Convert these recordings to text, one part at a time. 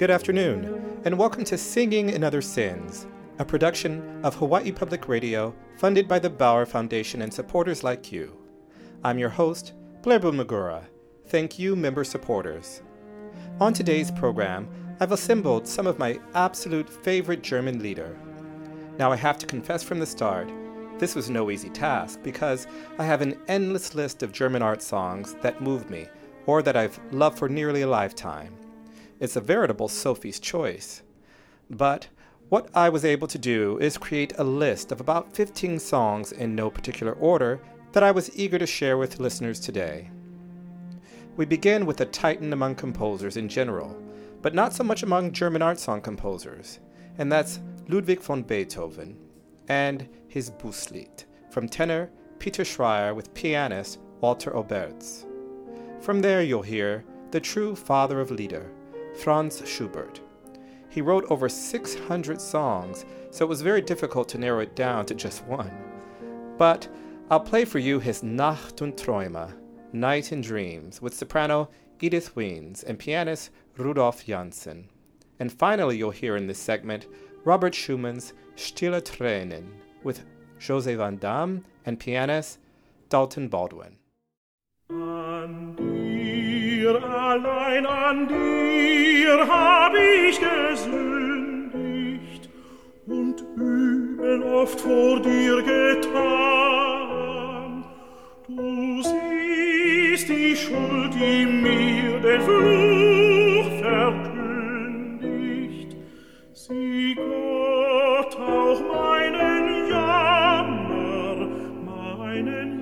Good afternoon, and welcome to Singing in Other Sins, a production of Hawaii Public Radio funded by the Bauer Foundation and supporters like you. I'm your host, Blair Boone-Magura. Thank you, member supporters. On today's program, I've assembled some of my absolute favorite German lieder. Now I have to confess from the start, this was no easy task because I have an endless list of German art songs that move me or that I've loved for nearly a lifetime. It's a veritable Sophie's choice. But what I was able to do is create a list of about 15 songs in no particular order that I was eager to share with listeners today. We begin with a titan among composers in general, but not so much among German art song composers, and that's Ludwig von Beethoven and his Bußlied from tenor Peter Schreier with pianist Walter Obertz. From there you'll hear the true father of lieder, Franz Schubert. He wrote over 600 songs, so it was very difficult to narrow it down to just one. But I'll play for you his Nacht und Träume, Night and Dreams, with soprano Edith Wiens and pianist Rudolf Janssen. And finally you'll hear in this segment Robert Schumann's Stille Tränen with José Van Damme and pianist Dalton Baldwin. An dir, allein an dir hab ich gesündigt und Übel oft vor dir getan. Du siehst die Schuld, die mir den Fluch verkündigt. Sieh Gott auch meinen Jammer an.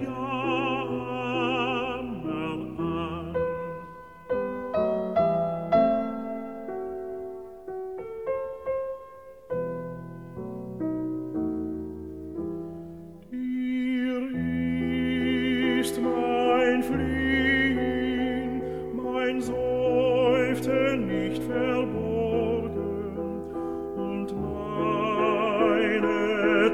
Dir ist mein Fliehen, mein Seufzen nicht verborgen und meine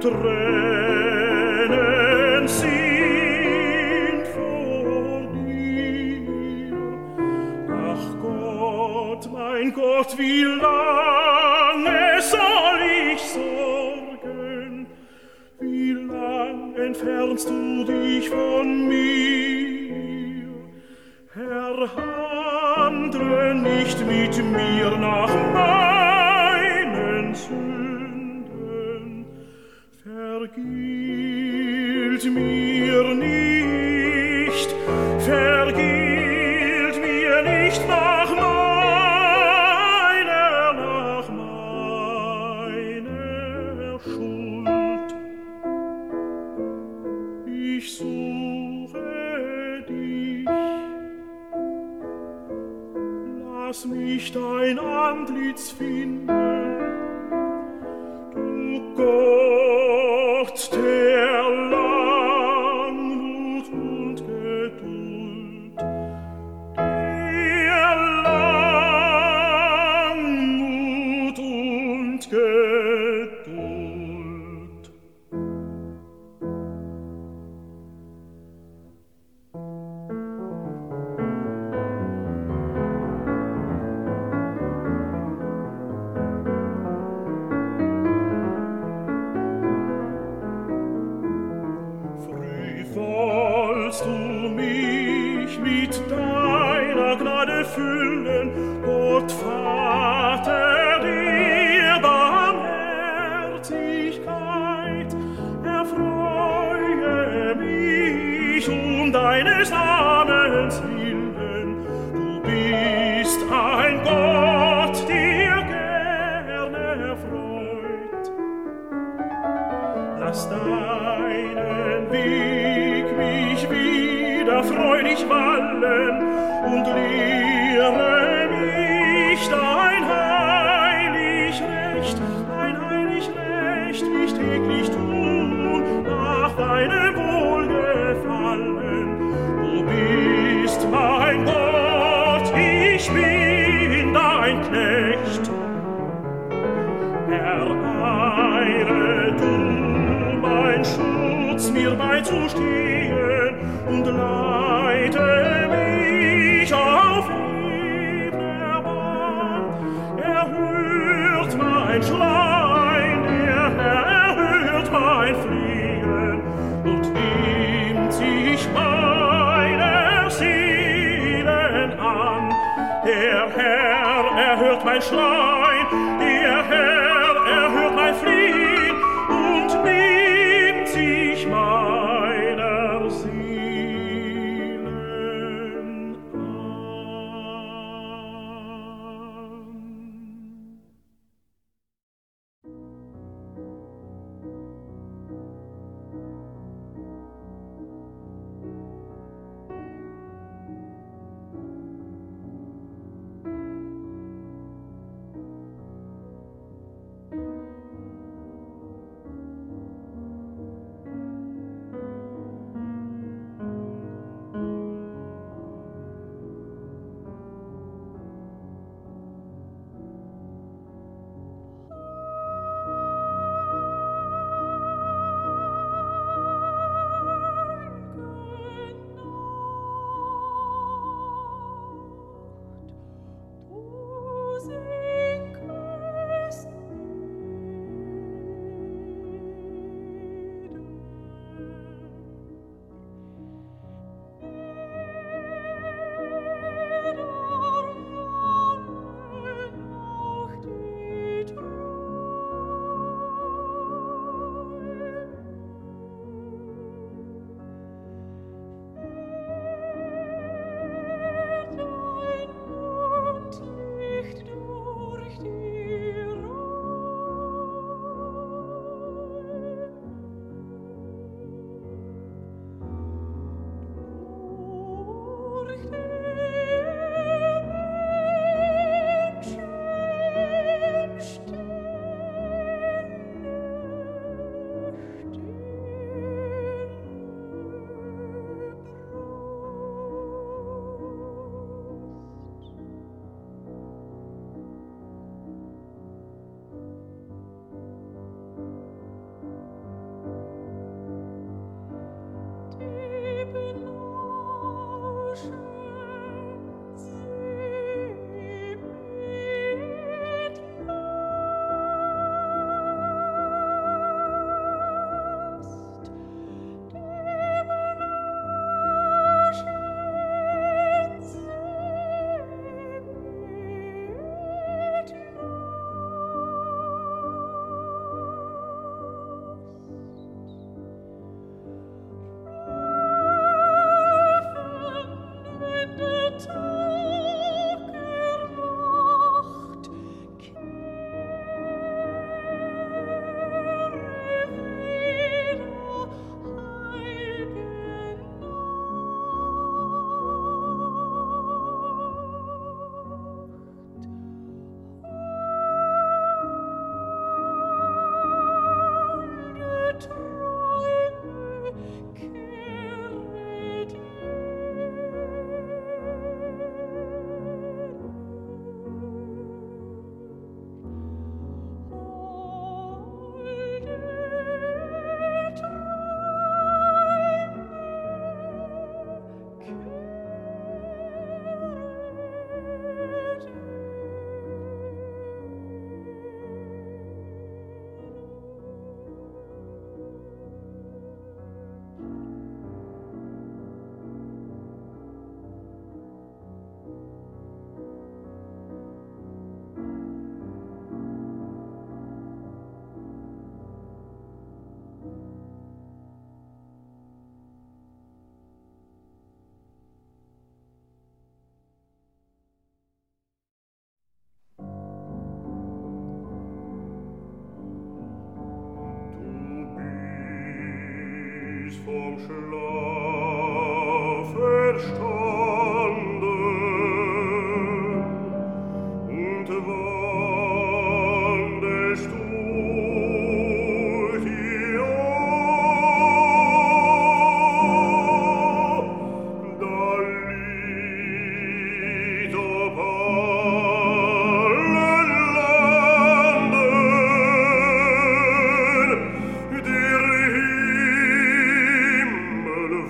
Tränen sind vor dir. Ach Gott, mein Gott, wie lange soll ich sorgen? Wie lang entfernst du dich von mir? Herr, handle nicht mit mir nach meinen Sünden. Vergilt mir nicht nach meiner Schuld. Ich suche dich, lass mich dein Antlitz finden, du Gott der Langmut und Geduld, der Langmut und Geduld. Wollst du mich mit deiner Gnade füllen, Gott Vater der Barmherzigkeit, erfreue mich deines Namens willen, du bist ein Gott, der gerne erfreut. Lass deinen Weg mich wieder freudig wallen und lehre mich dein heilig Recht, mich täglich tun nach deinem Wohlgefallen. Du bist mein Gott, ich bin dein Knecht. Ereire du mein Schutz, mir beizustehen und leite mich auf ebner Bahn. mein Schrein, der Herr hört mein Flehen und nimmt sich meiner Seelen an. Der Herr erhört mein Schrein, der Herr erhört mein Flehen und nimmt sich meiner Seelen an. vom Schlaf erstanden und wandelst durch die Jahr, da liegt auf allen Landen der Himmel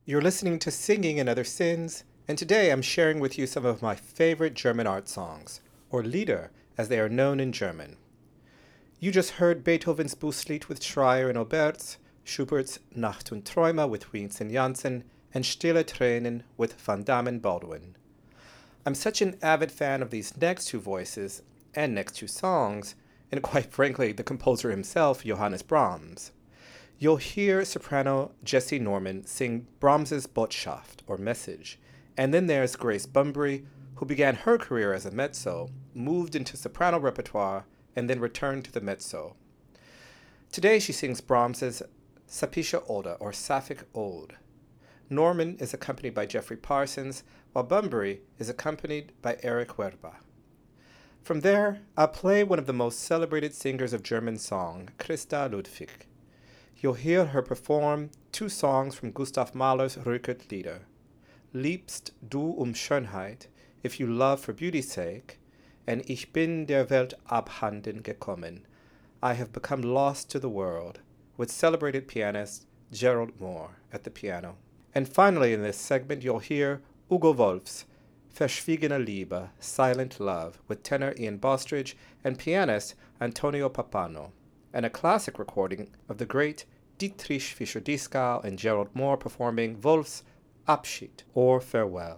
You're listening to Singing in Other Sins, and today I'm sharing with you some of my favorite German art songs, or Lieder as they are known in German. You just heard Beethoven's Bußlied with Schreier and Obertz, Schubert's Nacht und Träume with Wiens and Janssen, and Stille Tränen with Van Damme and Baldwin. I'm such an avid fan of these next two voices and next two songs, and quite frankly, the composer himself, Johannes Brahms. You'll hear soprano Jessie Norman sing Brahms's Botschaft, or Message, and then there's Grace Bunbury, who began her career as a mezzo, moved into soprano repertoire, and then returned to the mezzo. Today she sings Brahms's Sapische Ode, or Sapphic Ode. Norman is accompanied by Jeffrey Parsons, while Bunbury is accompanied by Erich Werba. From there, I'll play one of the most celebrated singers of German song, Christa Ludwig. You'll hear her perform two songs from Gustav Mahler's Rückert Lieder, Liebst du Schönheit, If You Love for Beauty's Sake, and Ich bin der Welt abhanden gekommen, I Have Become Lost to the World, with celebrated pianist Gerald Moore at the piano. And finally in this segment you'll hear Ugo Wolf's Verschwiegene Liebe, Silent Love, with tenor Ian Bostridge and pianist Antonio Pappano, and a classic recording of the great Dietrich Fischer-Dieskau and Gerald Moore performing Wolf's Abschied, or Farewell.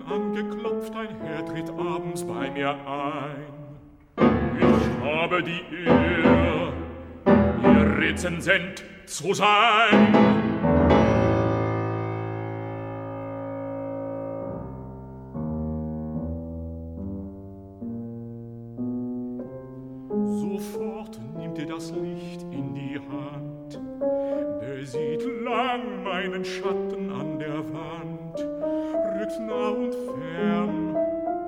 angeklopft, ein Herr tritt abends bei mir ein. Ich habe die Ehre, Ihr Rezensent zu sein. Sofort nimmt das Licht in die Hand, besieht lang meinen Schatten an der Wand, rückt nah und fern.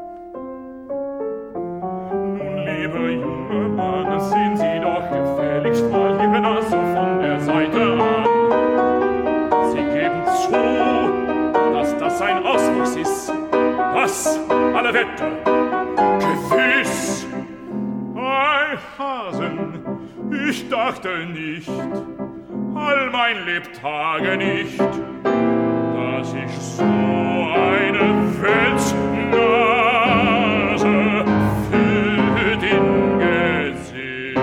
Nun, lieber junger Mann, sehen Sie doch gefälligst mal Ihre Nase von der Seite an. Sie geben zu, dass das ein Auswuchs ist, das alle Wette gewiss. Ei, Hasen, ich dachte nicht, all mein Lebtage nicht, dass ich so eine Welsnase für den Gesicht.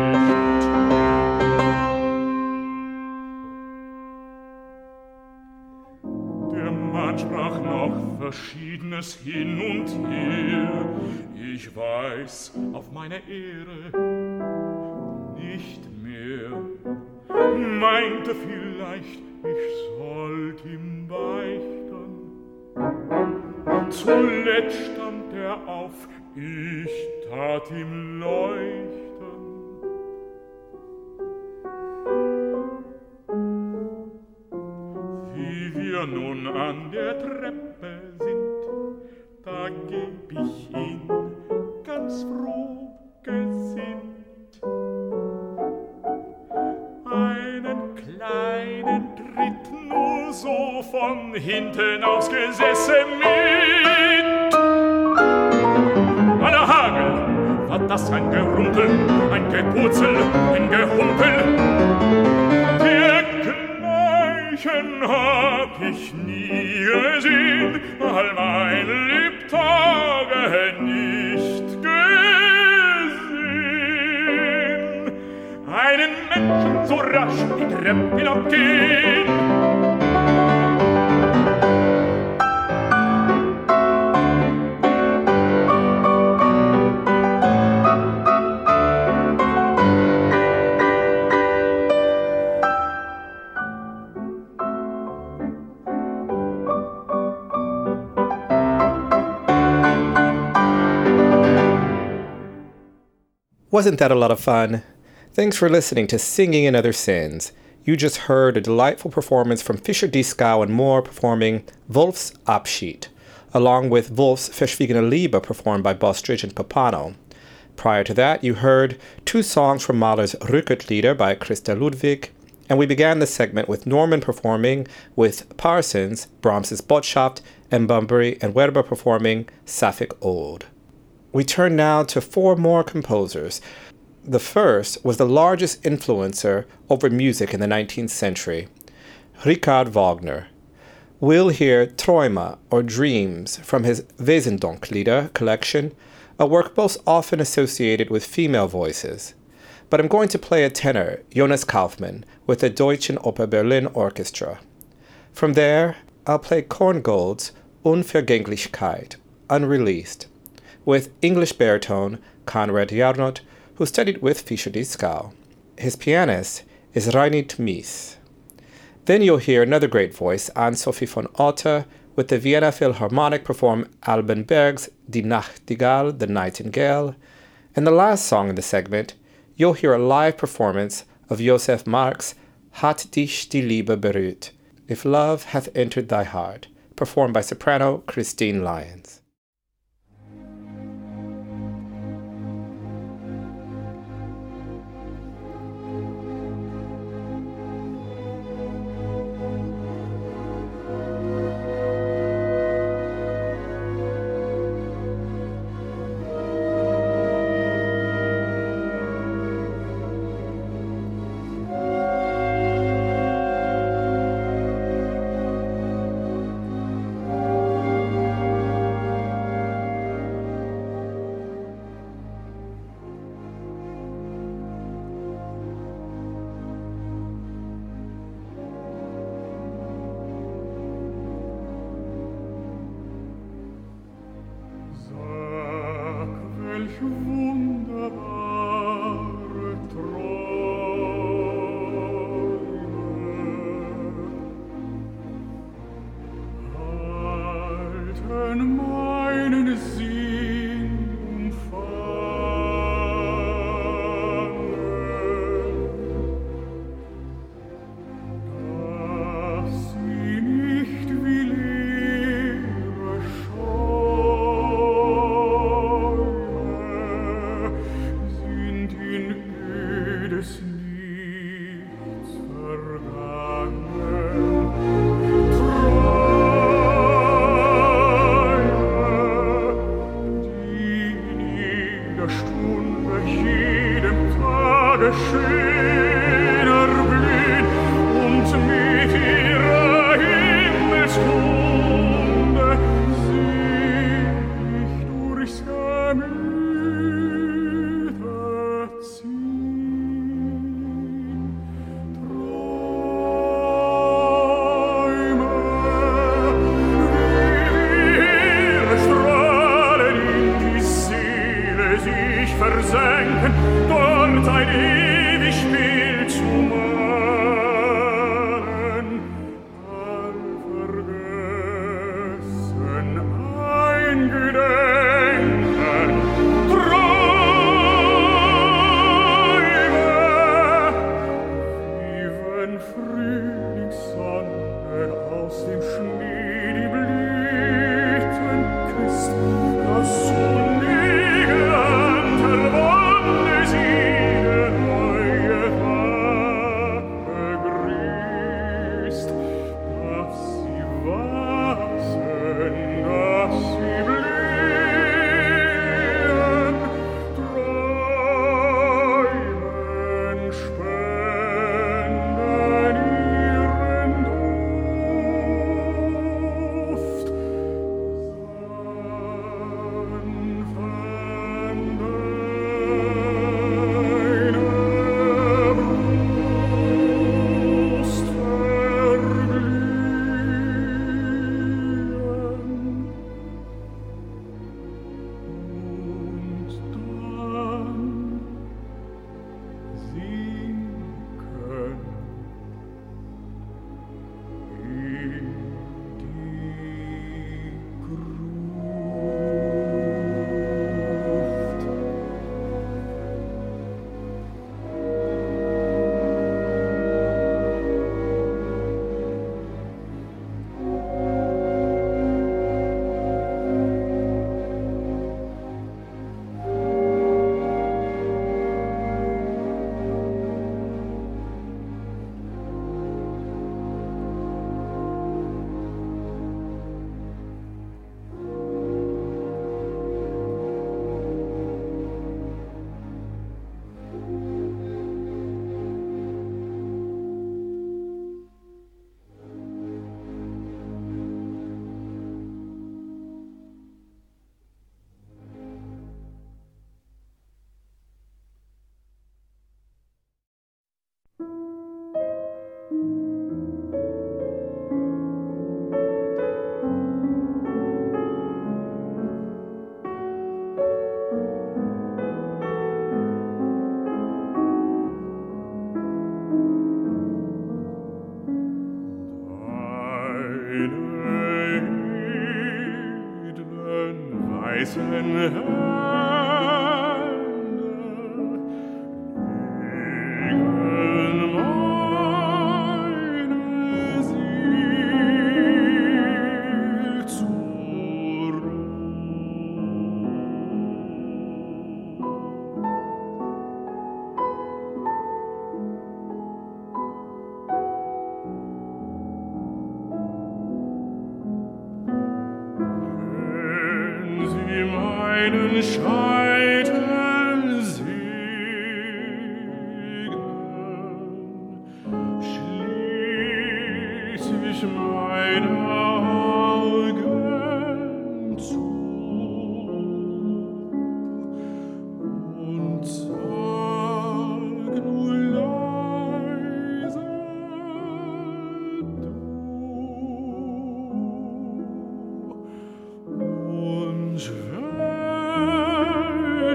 Der Mann sprach noch Verschiedenes hin und her. Ich weiß auf meine Ehre nicht mehr. Meinte vielleicht, ich sollt ihm beichten. Zuletzt stand er auf, ich tat ihm leuchten. Wie wir nun an der Treppe sind, da geb ich ihn ganz froh gesinnt einen kleinen Tritt nur so von hinten aufs Gesäße mit. Aller Hagel, war das ein Gerumpel, ein Gepurzel, ein Gehumpel. Dergleichen hab ich nie gesehen, all mein Lebtage nicht gesehen. Einen Menschen so rasch die Treppe hinabgehen. Wasn't that a lot of fun? Thanks for listening to Singing in Other Sins. You just heard a delightful performance from Fischer Dieskau and Moore performing Wolf's Abschied, along with Wolf's Verschwiegene Liebe performed by Bostridge and Papano. Prior to that, you heard two songs from Mahler's Rückert-Lieder by Christa Ludwig, and we began the segment with Norman performing with Parsons, Brahms's Botschaft, and Bunbury and Werber performing Sapphic Ode. We turn now to four more composers. The first was the largest influencer over music in the 19th century, Richard Wagner. We'll hear Träume, or Dreams, from his Wesendonck-Lieder collection, a work most often associated with female voices. But I'm going to play a tenor, Jonas Kaufmann, with the Deutschen Oper Berlin Orchestra. From there, I'll play Korngold's Unvergänglichkeit, unreleased, with English baritone Konrad Jarnot, who studied with Fischer Dieskau. His pianist is Reinhard Mies. Then you'll hear another great voice, Anne-Sophie von Otter, with the Vienna Philharmonic perform Alban Berg's Die Nachtigall, the Nightingale. And the last song in the segment, you'll hear a live performance of Josef Marx' Hat dich die Liebe berührt, If Love Hath Entered Thy Heart, performed by soprano Christine Lyons.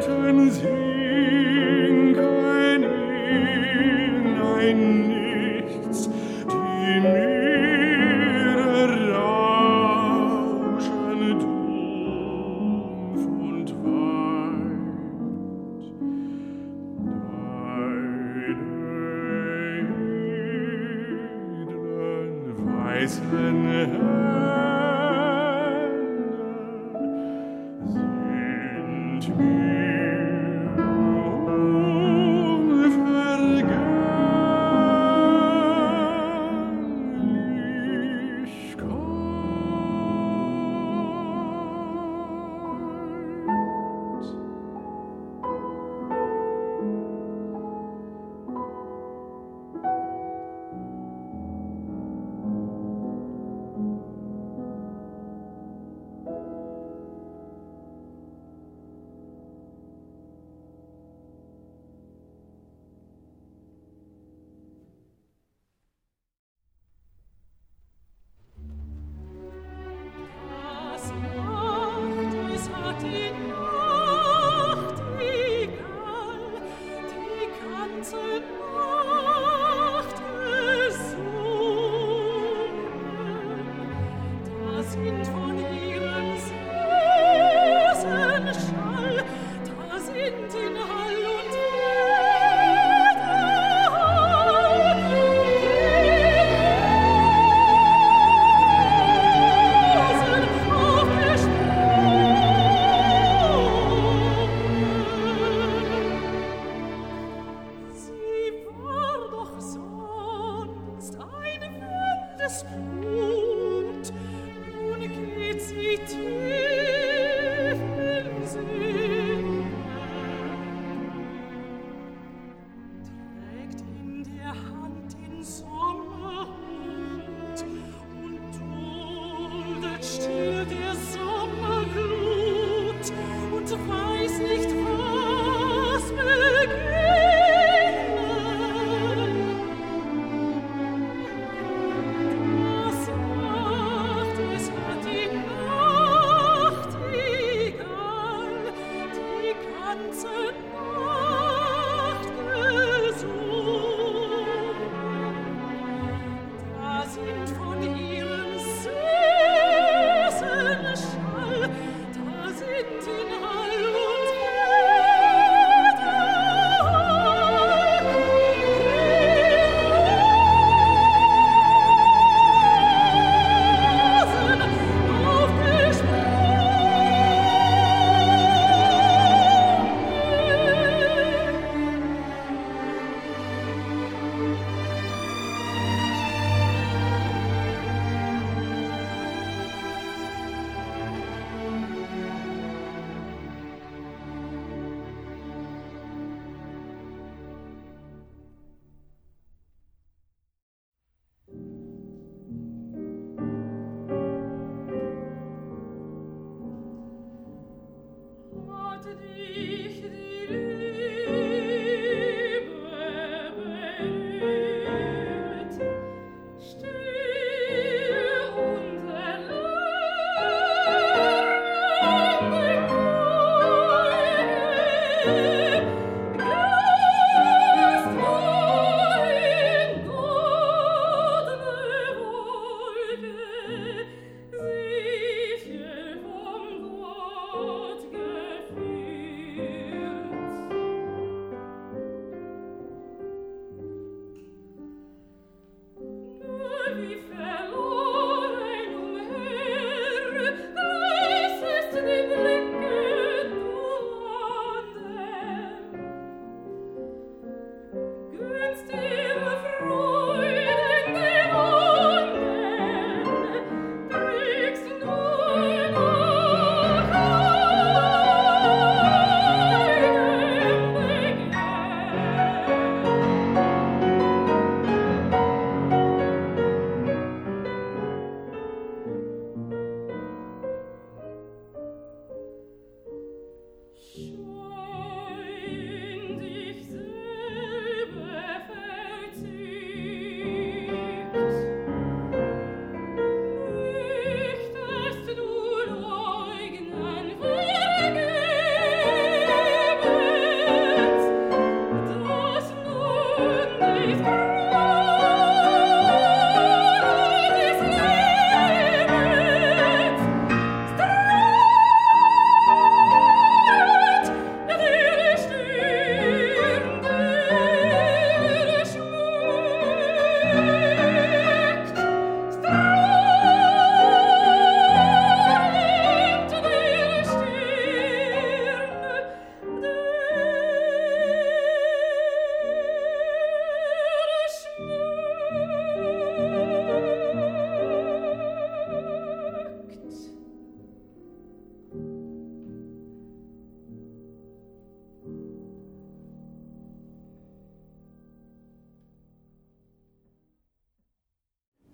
Welten sinken in ein Nichts, die Meere rauschen dumpf und weit. Deine edlen weißen Hände sind mir unvergänglich kalt. Es hat die Nachtigall die ganze Nacht gesungen. Da sind von ihren Säßen Schall, da sind in Hall und Sie war doch sonst ein wildes Blut, nun geht sie tief in Sinn. Trägt in der Hand den Sommerhut und duldet still der Sommerglut und weiß nicht, was beginnen. Das macht, es hat die Nachtigall die ganze Nacht gesungen. Da sind von ihren Säßen Schall, da sind in Hall und hat dich die Liebe berührt, still und erlangend gehst wohin goldene Wolke sicher vom Gott geführt.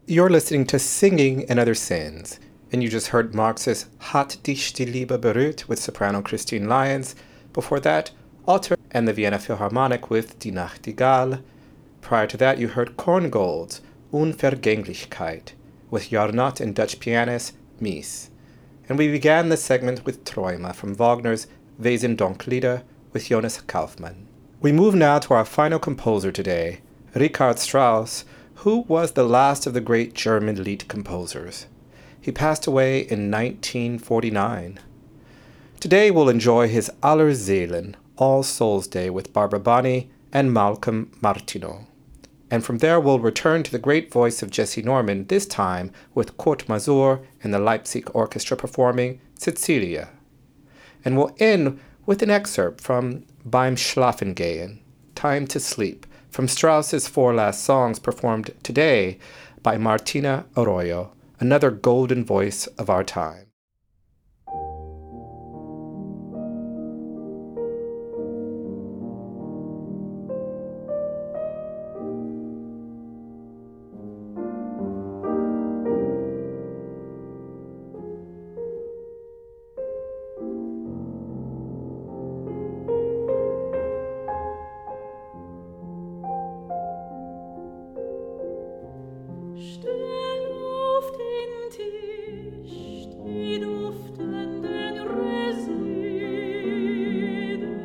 You're listening to Singing and Other Sins, and you just heard Marx's Hat dich die Liebe berührt with soprano Christine Lyons. Before that, Alter and the Vienna Philharmonic with Die Nachtigall. Prior to that, you heard Korngold's Unvergänglichkeit with Jarnot and Dutch pianist Mies. And we began the segment with Träume from Wagner's Wesendonck-Lieder with Jonas Kaufmann. We move now to our final composer today, Richard Strauss, who was the last of the great German Lied composers. He passed away in 1949. Today we'll enjoy his Aller Seelen, All Souls Day with Barbara Bonney and Malcolm Martineau. And from there we'll return to the great voice of Jessye Norman, this time with Kurt Masur and the Leipzig Orchestra performing Cecilia. And we'll end with an excerpt from Beim Schlafengehen, Time to Sleep, from Strauss's four last songs performed today by Martina Arroyo, another golden voice of our time. Stell auf den Tisch die duftenden Reseden,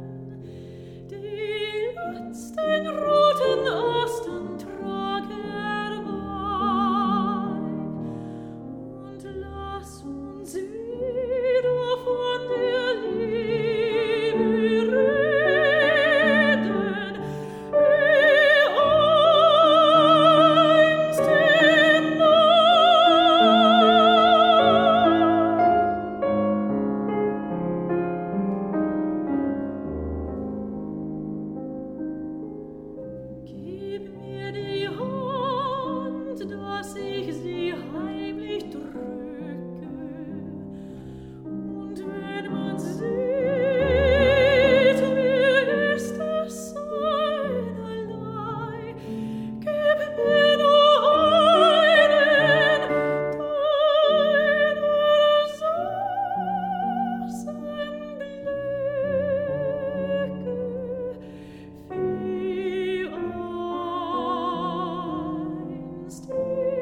die letzten roten Osten trag herbei, und lass uns wieder von der Liebe reden, wie einst im Mai. Gib mir die Hand, dass ich sie heimlich drücke, und wenn man sieht, wie ist das einerlei, gib mir nur einen deiner Sasenblicke, wie einst im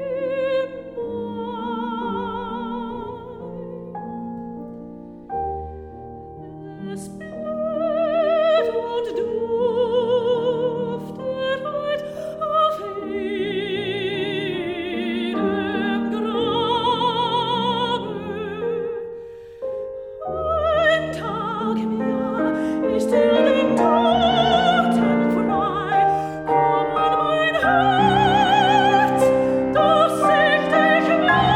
Mai. Es blüht und duftet heut auf jedem Grabe. Ein Tag im Jahr ist den Toten frei. Komm an mein Herz, dass ich dich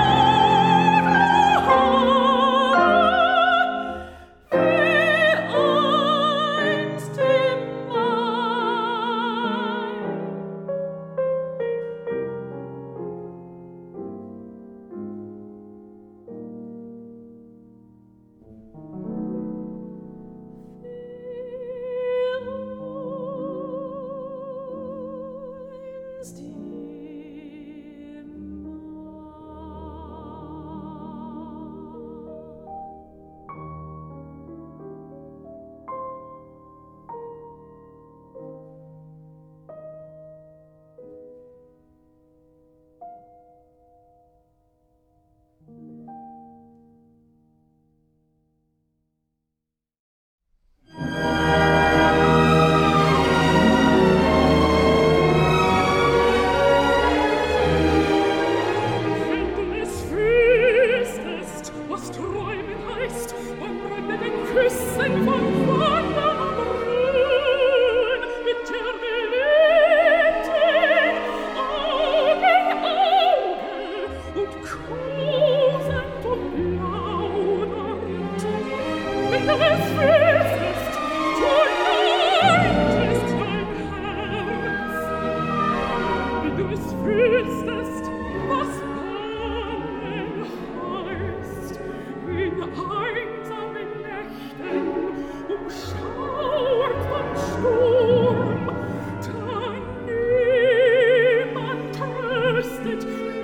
wiederhole, wie einst im Mai. Einst im Wenn du es wüsstest, was träumen heißt, und brennenden Küssen von Wandern am Grün, mit der Geliebten Auge in Auge und kosend und plaudernd. Wenn du es wüsstest, so leidest dein Herz. Wenn du es wüsstest, was Bangen heißt, in einsamen Nächten umschauert von Sturm, da niemand tröstet,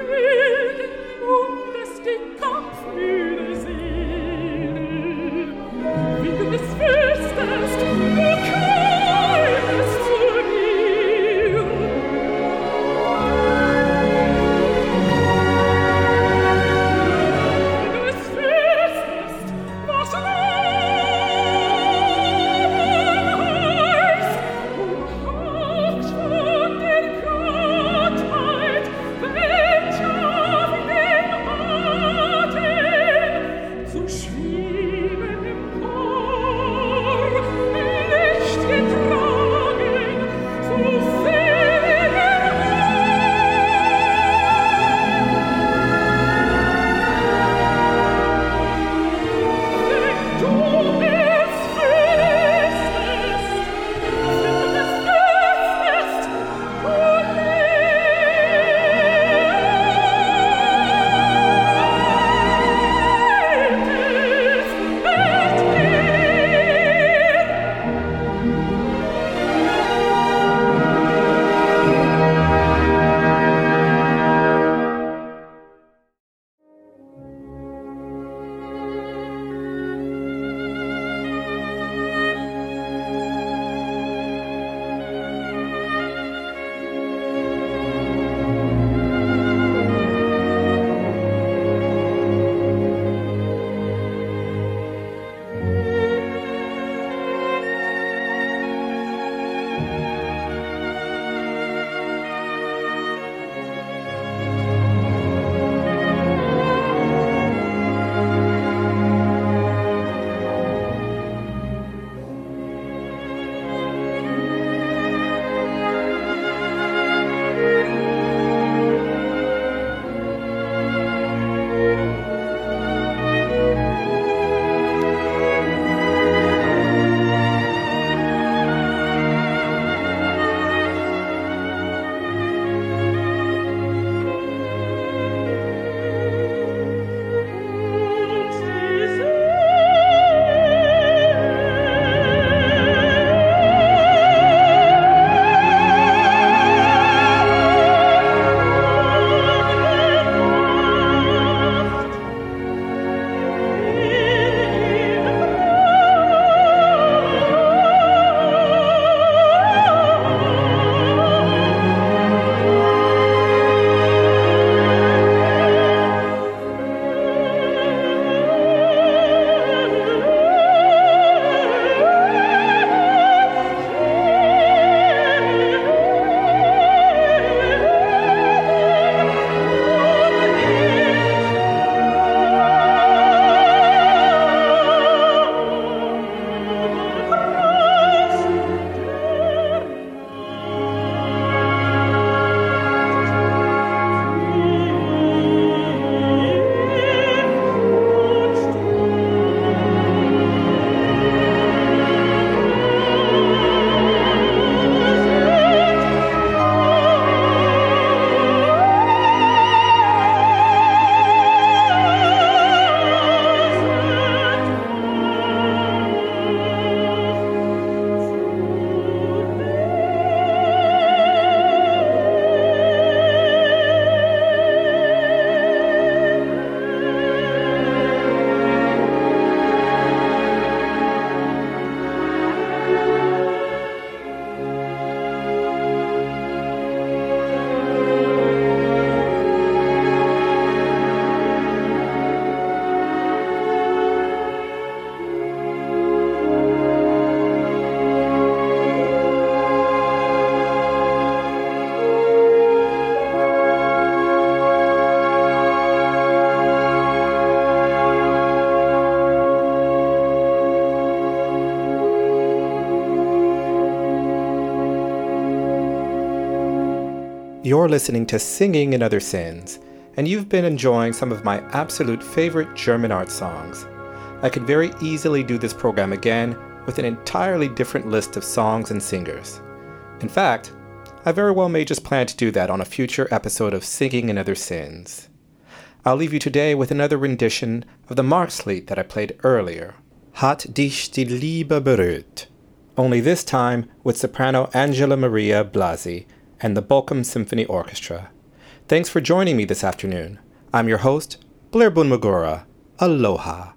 You're listening to Singing in Other Sins, and you've been enjoying some of my absolute favorite German art songs. I could very easily do this program again with an entirely different list of songs and singers. In fact, I very well may just plan to do that on a future episode of Singing in Other Sins. I'll leave you today with another rendition of the Marxlied that I played earlier, Hat dich die Liebe berührt, only this time with soprano Angela Maria Blasi and the Bochum Symphony Orchestra. Thanks for joining me this afternoon. I'm your host, Blair Boone-Magura. Aloha.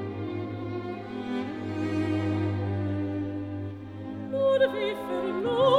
Wie verloren